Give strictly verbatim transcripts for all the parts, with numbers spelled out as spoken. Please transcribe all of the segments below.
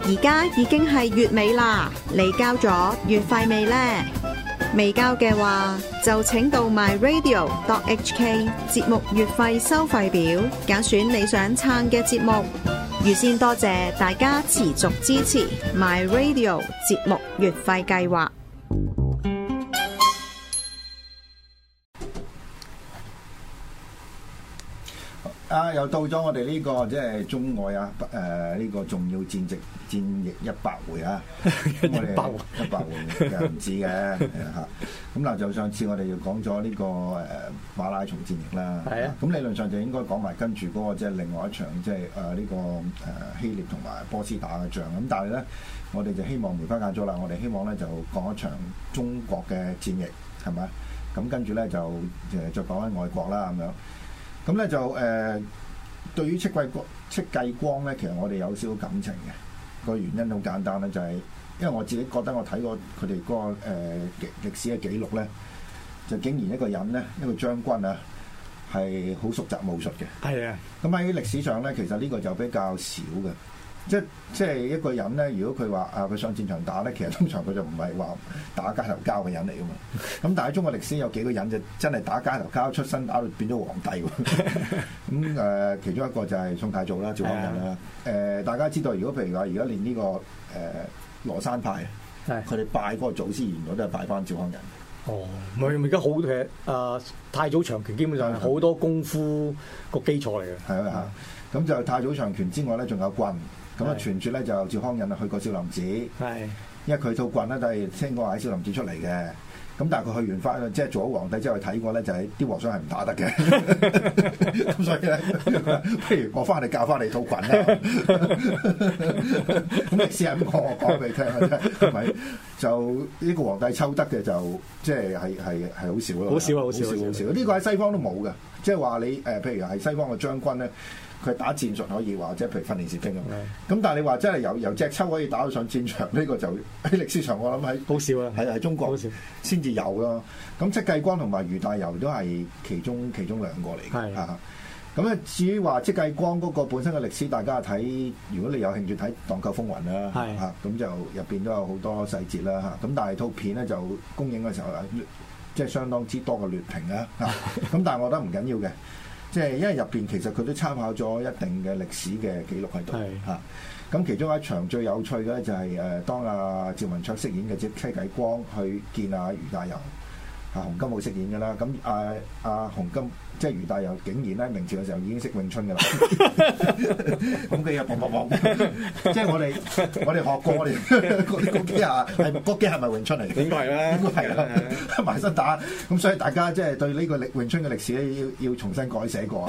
而家已經係月尾啦，你交咗月費未呢？未交嘅話，就請到 my radio dot h k 節目月費收費表，揀選你想撐嘅節目。預先多謝大家持續支持 my radio 節目月費計劃。 啊！又到咗我哋呢、這個即係中外啊，誒、呃、呢、這個重要戰役戰役一百回啊，咁我哋一百回又唔止嘅嚇。咁嗱，就上次我哋又講咗呢個誒馬拉松戰役啦。係啊。咁理論上就應該講埋跟住嗰個即係另外一場即係誒呢個誒希臘同埋波斯打嘅仗。咁但係咧，我哋就希望梅花間竹啦。我哋希望咧就講一場中國嘅戰役係咪？咁跟住咧就誒再講緊外國啦咁樣。咁咧就誒、呃，對於戚繼光、戚繼光咧，其實我哋有少少感情嘅。個原因好簡單咧，就係、是、因為我自己覺得我睇過佢哋嗰個誒歷、呃、歷史嘅記錄咧，就竟然一個人咧，一個將軍啊，係好熟習武術嘅。係啊。咁喺歷史上咧，其實呢個就比較少嘅。即即係一個人咧，如果佢話啊，佢上戰場打咧，其實通常佢就唔係話打街頭交嘅人嚟噶嘛。咁但係中國歷史有幾個人就真係打街頭交出身，打到變咗皇帝喎。咁誒、呃，其中一個就係宋太祖啦，趙匡胤啦。誒、呃，大家知道，如果譬如話而家練呢個誒羅山派，佢哋拜嗰個祖師，原來都係拜翻趙匡胤。 哦，唔係，而家好嘅誒太祖長拳基本上係好多功夫個基礎嚟嘅。係啊，咁就太祖長拳之外咧，仲有棍。咁啊，傳説咧就趙匡胤啊去過少林寺，係因為佢套棍咧都係聽講喺少林寺出嚟嘅。咁但係佢去完翻，即係做咗皇帝之後睇過咧，就係、是、啲和尚係唔打得嘅。咁所以咧，不如我翻嚟教翻你套棍啦。咁你試下咁講，我講俾你聽啊，係咪？就呢個皇帝抽得嘅就即係係係係好少咯。好少啊！好少好少。呢個喺西方都冇嘅，即係話你誒、呃，譬如係西方嘅將軍咧。佢打戰術可以話，即係譬如訓練士兵咁。咁但係你話真係由由隻抽可以打到上戰場，呢、這個就喺歷史上我諗喺好少啊，係喺中國先至有咯。咁戚繼光同埋俞大猷都係其中其中兩個嚟嘅嚇。咁咧至於話戚繼光嗰個本身嘅歷史，大家睇，如果你有興趣睇《蕩寇風雲》啦嚇，咁就入邊都有好多細節啦嚇。咁但係套片咧就公映嘅時候即係相當之多嘅劣評啦嚇。咁但係我覺得唔緊要嘅。即係因為入邊其實佢都參考咗一定嘅歷史嘅記錄喺度嚇，咁、啊、其中一場最有趣嘅咧就係、是、誒、呃、當阿、啊、趙文卓飾演嘅戚戚繼光去見阿、啊、俞大猷，阿洪金寶飾演嘅啦，咁阿阿洪金即係俞大猷竟然咧明朝嘅時候已經識詠春嘅啦，咁佢又砰砰砰，即係我哋我哋學過我哋嗰嗰幾下係嗰幾下係咪詠春嚟？應該係啦，應該係啦，埋身打，咁所以大家即係對呢個歷詠春嘅歷史咧要要重新改寫過啊。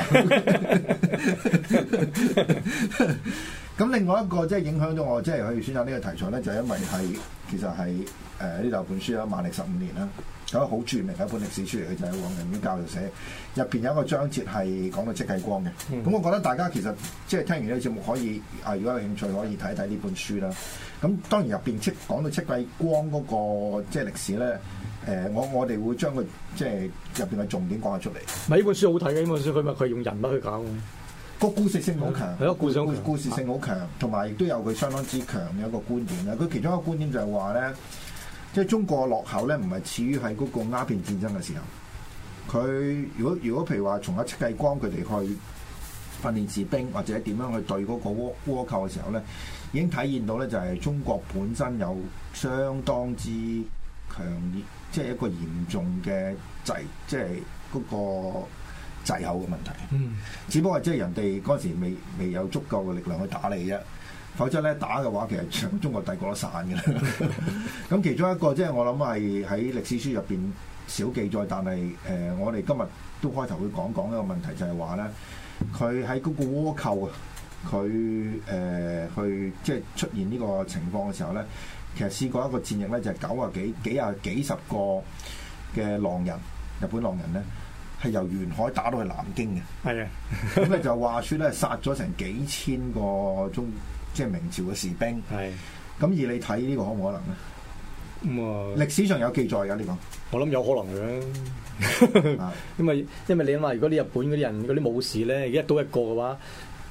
咁另外一個即係影響咗我，即係去選擇呢個題材咧，就係、因為係其實係誒呢度本書啦，《萬曆十五年》啦，有一個好著名嘅一本歷史書嚟嘅，就係黃仁宇教授寫，入邊有一個章節係講到戚繼光嘅。咁、嗯、我覺得大家其實即係聽完呢個節目可以啊，如果有興趣可以睇一睇呢本書啦。咁當然入邊戚講到戚繼光嗰、那個即係歷史咧，誒、呃、我我哋會將佢即係入邊嘅重點講下出嚟。咪呢本書好睇嘅，呢本書佢咪佢用人物去搞。個故事性好強，係咯，故事故事性好強，同埋亦都有佢相當之強嘅一個觀點啦。佢其中一個觀點就係話咧，即係中國落後咧，唔係始於喺嗰個鴉片戰爭嘅時候。佢如果如果譬如話從阿戚繼光佢哋去訓練士兵或者點樣去對嗰個倭倭寇嘅時候咧，已經體現到咧就係中國本身有相當之強烈，即係一個嚴重嘅制，即係嗰個。滯後嘅問題，嗯，只不過即係人哋嗰陣時未未有足夠嘅力量去打你啫，否則咧打嘅話，其實成中國帝國都散嘅啦。咁其中一個即係我諗係喺歷史書入邊少記載，但係誒、呃、我哋今日都開頭會講講一個問題，就係話咧，佢喺嗰個倭寇啊，佢誒、呃、去即係出現呢個情況嘅時候咧，其實試過一個戰役咧，就係九啊幾幾啊幾十個嘅浪人，日本浪人咧。係由沿海打到去南京嘅，係啊，咁咧就話説咧殺咗成幾千個中即係明朝嘅士兵，係。咁而你睇呢個可唔可能咧？咁啊、嗯，歷史上有記載㗎呢個，我諗有可能嘅，因為因為你諗下，如果你日本嗰啲人嗰啲武士咧，一刀一個嘅話，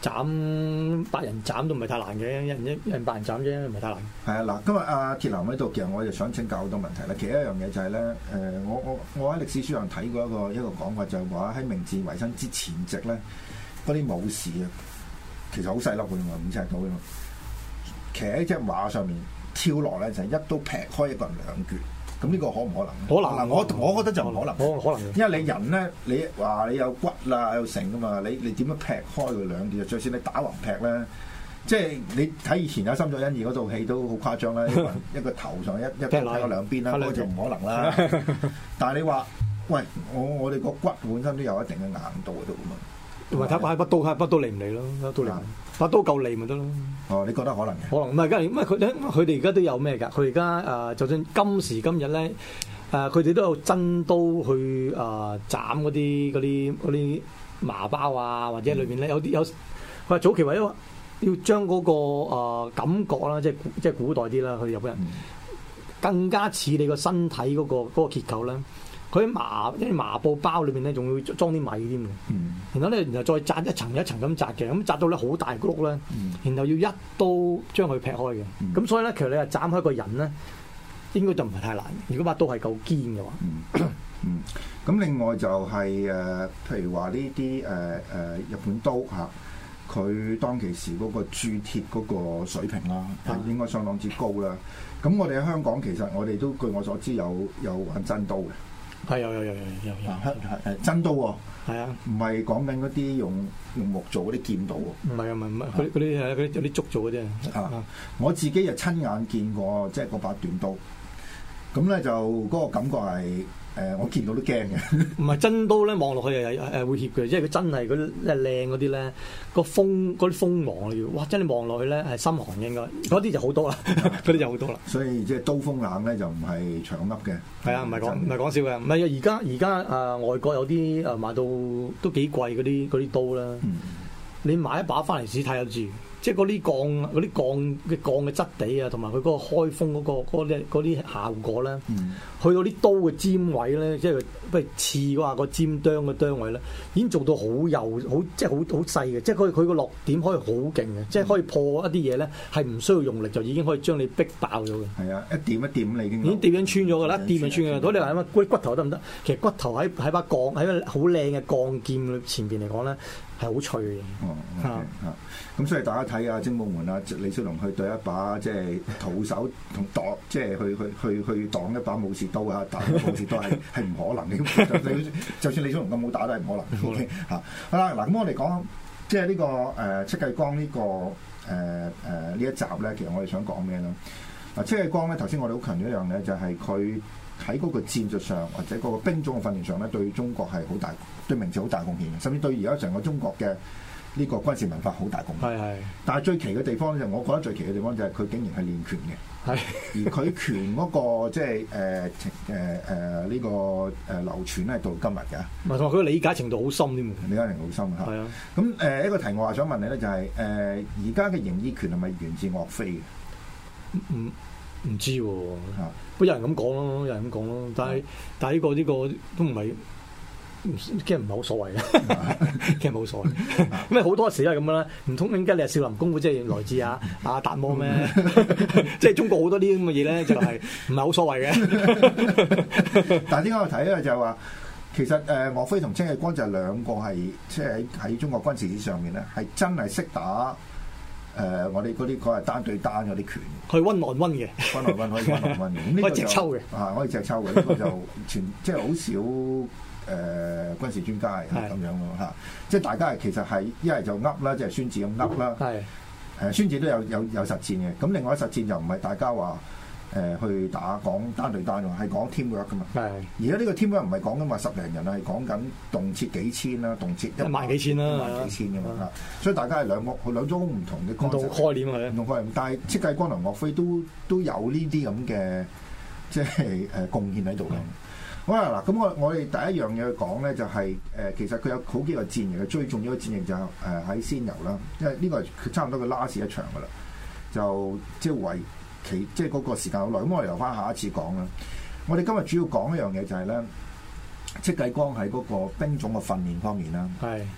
斬百人斬都唔係太難嘅，一人一人百人斬啫，唔係太難。 係啊，嗱，今日阿鐵男喺度，其實我就想請教好多問題啦。其實一樣嘢就係、是、咧，誒、呃，我我我喺歷史書上睇過一個一個講法，就係話喺明治維新之前夕咧，嗰啲武士啊，其實好細粒嘅嘛，五尺到嘅嘛，騎喺隻馬上面跳落咧，就係、是、一刀劈開一個人兩橛。咁呢個可唔可能？ 可能嗱， 我我覺得就唔可能。 可可能， 因為你人咧，你話你有骨啦，有成噶嘛，你你點樣劈開佢兩橛？就算你打橫劈咧，即係你睇以前有《心作欣義》嗰套戲都好誇張啦，一個一個頭上一一劈開兩邊啦，嗰就唔可能啦。但係你話，喂，我我哋個骨本身都有一定嘅硬度喺度噶嘛。 同埋睇把把刀，把刀利唔利咯？把刀利，把刀夠利咪得咯。 哦，你覺得可能嘅？ 可能唔係，梗係因為佢佢哋而家都有咩㗎？佢而家誒，就算今時今日咧，誒佢哋都有真刀去誒、呃、斬嗰啲嗰啲嗰啲麻包啊，或者裏邊咧有啲有佢話早期為咗要將嗰、那個、呃、感覺啦，即係即係古代啲啦，佢哋日本人、嗯、更加似你個身體嗰、那個嗰、那個結構咧。佢喺麻因為麻布包裏邊咧，仲要裝啲米添嘅。嗯、然後咧，然後再紮一層一層咁紮嘅，咁紮到咧好大個碌咧。嗯、然後要一刀將佢劈開嘅。咁、嗯、所以咧，其實你話斬開一個人咧，應該就唔係太難。如果把刀係夠堅嘅話。 嗯。嗯。咁另外就係、是、誒、呃，譬如話呢啲誒誒日本刀嚇，佢、啊、當其時嗰個鑄鐵嗰個水平啦，係、啊、應該相當之高啦。咁我哋喺香港其實我哋都據我所知有有玩真刀嘅。 係有有有有有有係係真刀喎，係啊，唔係講緊嗰啲用用木做嗰啲劍刀喎，唔係啊，唔係唔係，嗰啲嗰啲係嗰啲有啲竹做嘅啫。啊，我自己就親眼見過，即係嗰把短刀，咁咧就嗰個感覺係。誒、呃，我見到都驚嘅。唔係真刀咧，望落去係誒誒會怯嘅，即係佢真係嗰啲靚嗰啲咧，個鋒嗰啲鋒芒嚟嘅，哇！真係望落去咧係心寒嘅應該，嗰啲就好多啦，嗰啲就好多啦。所以即係刀鋒冷咧就唔係長噏嘅。係啊，唔係講唔係講笑嘅，唔係啊！而家而家誒外國有啲誒買到都幾貴嗰啲嗰啲刀啦，嗯、你買一把翻嚟試睇下知。即係嗰啲鋼嗰啲鋼嘅鋼嘅質地啊，同埋佢嗰個開鋒嗰、嗰個嗰啲啲效果咧，嗯、去到啲刀嘅尖位咧，即係不如刺嗰下個尖端嘅端位咧，已經做到好幼好，即係好好細嘅，即係佢佢個落點可以好勁嘅，嗯、即係可以破一啲嘢咧，係唔需要用力就已經可以將你逼爆咗嘅。係啊，一點一點你已經已經掂緊穿咗㗎啦，一掂就穿嘅。如果你話乜骨骨頭得唔得？其實骨頭喺喺把鋼喺個好靚嘅鋼劍前邊嚟講咧。係好脆嘅，哦，嚇嚇，咁所以大家睇下精武門啊，李小龍去對一把即係徒手同擋，即係去去去去擋一把武士刀啊，打武士刀係係唔可能嘅，就就算李小龍咁好打都係唔可能。OK 嚇，好啦，嗱咁我哋講即係呢個誒戚繼光呢個誒誒呢一集咧，其實我哋想講咩咧？嗱，戚繼光咧頭先我哋好強調一樣嘢，就係佢喺嗰個戰術上或者嗰個兵種嘅訓練上咧，對中國係好大。對明治好大貢獻，甚至對而家成個中國嘅呢個軍事文化好大貢獻。係係。但係最奇嘅地方就，我覺得最奇嘅地方就係佢竟然係練拳嘅。係。而佢拳嗰個即係誒誒誒呢個誒流傳咧，到今日嘅。唔係，同埋佢理解程度好深添。理解程度好深嚇。係啊。咁誒一個題我話想問你咧，就係誒而家嘅形意拳係咪源自岳飛嘅？唔唔知喎。嚇。不過有人咁講咯，有人咁講咯，但係但係呢個呢個都唔係。其實唔係好所謂嘅，其實冇所謂。咁啊好多時都係咁樣啦，唔通點解你係少林功夫即係來自啊阿達摩咩？即係中國好多啲咁嘅嘢咧，就係唔係好所謂嘅。但係點解我睇咧就係話，其實誒岳飛同戚繼光就係兩個係即係喺喺中國軍事史上面咧，係真係識打誒我哋嗰啲嗰係單對單嗰啲拳，可以溫來溫嘅，溫來溫可以溫來溫嘅，可以直抽嘅，啊可以直抽嘅，呢個就全即係好少。誒、呃、軍事專家係咁樣咯嚇，即係大家係其實係一係就噏啦，即係孫子咁噏啦。係誒孫子都有有有實戰嘅，咁另外一實戰就唔係大家話誒、呃、去打講單對單喎，係講 teamwork 噶嘛。係而家呢個 teamwork 唔係講緊話十零人啊，係講緊動輒幾千啦，動輒一萬幾千啦，一萬幾千㗎嘛嚇。所以大家係兩個兩種唔同嘅概念啊，唔同概念。但係戚繼光同岳飛都都有呢啲咁嘅即係誒貢獻喺度嘅。好啦，嗱咁我我哋第一樣嘢去講咧，就係、是、誒、呃、其實佢有好幾個戰役嘅，最重要嘅戰役就係誒喺仙遊啦，因為呢個係差唔多佢 last 一場噶啦，就即係為期即係嗰個時間好耐。咁我哋留翻下一次講啦。我哋今日主要講一樣嘢就係咧，戚繼光喺嗰個兵種嘅訓練方面啦。係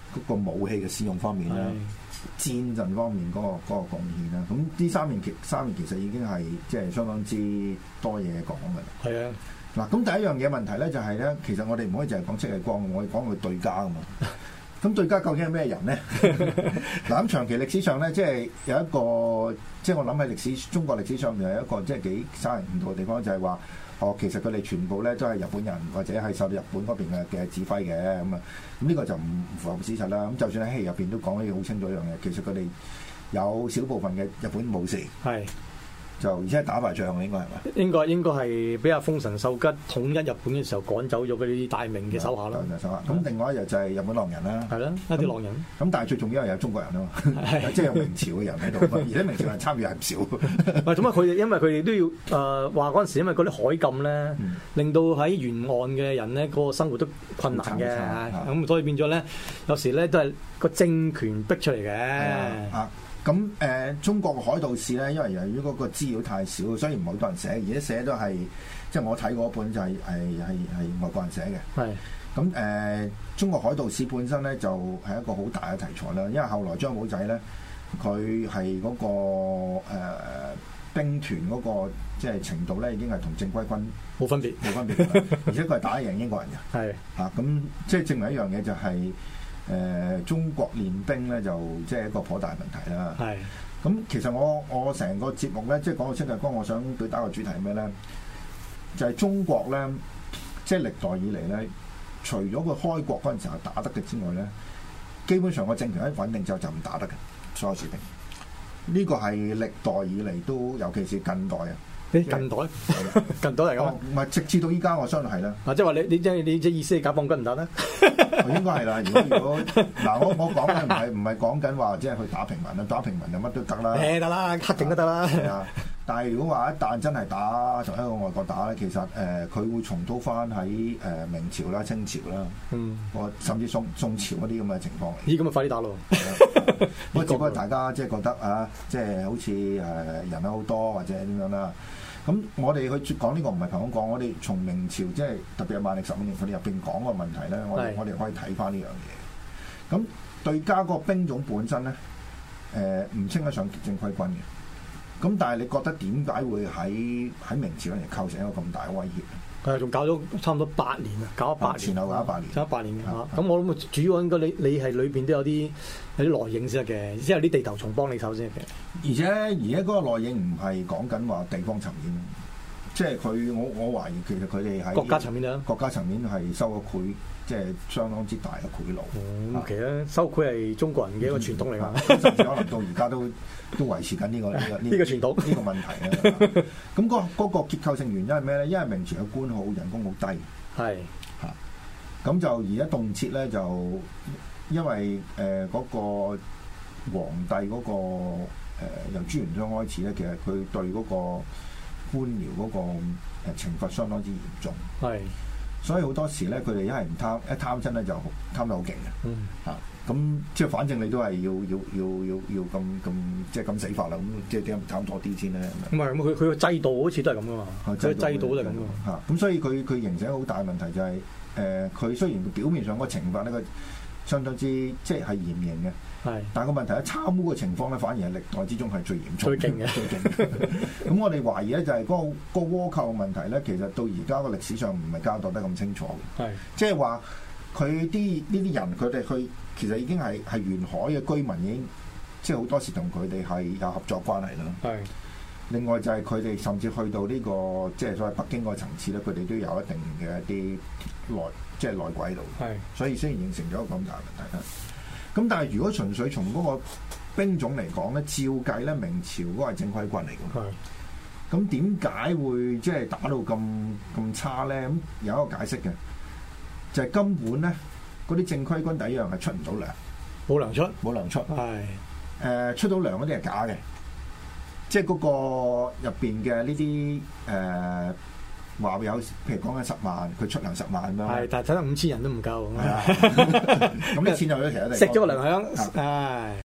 嗰個武器嘅使用方面啦，戰陣方面嗰、嗰個嗰、嗰個貢獻啦。咁呢三面其三面其實已經係即係相當之多嘢講嘅啦。係啊，嗱咁第一樣嘢問題咧就係、是、咧，其實我哋唔可以淨係講戚繼光，我哋講佢對家噶嘛。咁對家究竟係咩人咧？嗱咁長期歷史上咧，即係有一個，即係我諗喺歷史中國歷史上面有一個即係幾生人唔同嘅地方，就係話，哦，其實佢哋全部咧都係日本人或者係受到日本嗰邊嘅嘅指揮嘅咁啊。咁呢個就唔符合事實啦。咁就算喺戲入邊都講得好清楚一樣嘢，其實佢哋有少部分嘅日本武士係。就而且係打敗仗嘅應該係咪？應該應該係俾阿豐臣秀吉統一日本嘅時候趕走咗嗰啲大名嘅手下啦。手下咁另外一日就係日本浪人啦。係啦，一啲浪人。咁但係最重要係有中國人啊嘛，即係有明朝嘅人喺度，而且明朝人參與係唔少。唔係，咁啊佢哋因為佢哋都要誒話嗰陣時，因為嗰啲海禁咧，嗯、令到喺沿岸嘅人咧嗰個生活都困難嘅，咁所以變咗咧，有時咧都係個政權逼出嚟嘅。啊咁誒、呃，中國嘅海盜史咧，因為由於嗰個資料太少，所以唔係好多人寫，而且寫都係即係我睇過一本就係係係係外國人寫嘅。係咁誒，中國海盜史本身咧就係、是、一個好大嘅題材啦。因為後來張保仔咧，佢係嗰個誒、呃、兵團嗰、那個即係程度咧，已經係同正規軍冇分別，冇分別。而且佢係打贏英國人嘅。係嚇咁，即係證明一樣嘢就係、是。誒、呃、中國練兵咧就即係一個頗大問題啦。係咁，其實我我成個節目咧，即係講到戚繼光，我想對打個主題係咩咧？就係、是、中國咧，即係歷代以嚟咧，除咗佢開國嗰陣時候打得嘅之外咧，基本上個政權一穩定之後就唔打得嘅，所有事情。呢、這個係歷代以嚟都，尤其是近代啊。近代近代嚟講，唔係直至到依家，我相信係啦。啊，即係話你你即係你即係意思係解放軍唔得咧？應該係啦。如果如果嗱，我我講嘅唔係唔係講緊話即係去打平民啦，打平民就乜都得啦。誒得啦，黑警都得啦。係啊，但係如果話一旦真係打從一個外國打咧，其實誒佢、呃、會重蹈翻喺誒明朝啦、清朝啦，嗯，或甚至宋宋朝嗰啲咁嘅情況。咦？咁啊，快啲打咯！不過只不過大家即係覺得啊，即係好似誒人口好多或者點樣啦。咁我哋去講呢個唔係憑空講，我哋從明朝即係特別係萬歷十五年佢哋入邊講個問題咧，我哋我哋可以睇翻呢樣嘢。咁對家個兵種本身咧，誒、呃、唔稱得上正規軍嘅。咁但係你覺得點解會喺喺明朝嚟構成一個咁大嘅威脅？係仲搞咗差唔多八年啊，搞咗八年，前後搞咗八年，搞咗八年嚇。咁我諗主要應該你你係裏邊都有啲有啲內應先得嘅，即係有啲地頭蟲幫你手先嘅。而且而家嗰個內應唔係講緊話地方層面，即係佢我我懷疑其實佢哋喺國家層面啊，國家層面係收咗賄，即係相當之大嘅賄賂。咁其實收賄係中國人嘅一個傳統嚟㗎，甚至可能到而家都都維持緊呢個呢個呢個傳統呢個問題啊。咁嗰嗰個結構性原因係咩咧？因為明朝嘅官好，人工好低，係嚇。咁就而家動輒咧，就因為誒嗰個皇帝嗰個誒由朱元璋開始咧，其實佢對嗰個官僚嗰個誒懲罰相當之嚴重，係。所以好多時咧，佢哋一係唔貪，一貪親咧就貪得好勁嘅，嗯嚇。咁即係反正你都係要要要要要咁咁即係咁死法啦。咁即係點解唔貪多啲先咧？唔係咁，佢佢個制度好似都係咁噶嘛。佢制度都係咁噶嘛。嚇咁所以佢佢形成一個好大嘅問題就係、是、誒，佢、呃、雖然表面上個懲罰呢個相當之即係係嚴刑嘅，係。但係個問題咧，貪污嘅情況咧，反而係歷代之中係最嚴重、最勁嘅、最勁嘅。咁我哋懷疑咧就係嗰、那個、那個倭寇嘅問題咧，其實到而家個歷史上唔係交代得咁清楚嘅，係。即係話佢啲呢啲人佢哋去。其實已經係係沿海嘅居民，已經即係好多時同佢哋係有合作關係啦。係。另外就係佢哋甚至去到呢、這個即係所謂北京嗰個層次咧，佢哋都有一定嘅一啲內即係內鬼喺度。係。所以雖然形成咗一個咁大嘅問題啦。咁但係如果純粹從嗰個兵種嚟講咧，照計咧明朝嗰個係正規軍嚟㗎。係。咁點解會即係打到咁咁差咧？咁有一個解釋嘅，就係、是、根本咧。嗰啲正規軍第一樣係出唔到糧，冇糧出，冇糧出，係誒、呃、出到糧嗰啲係假嘅，即係嗰個入邊嘅呢啲誒話有，譬如講緊十萬，佢出糧十萬咁樣，係，但係睇得五千人都唔夠，係啊，咁啲錢就咧其實食咗個糧響，唉。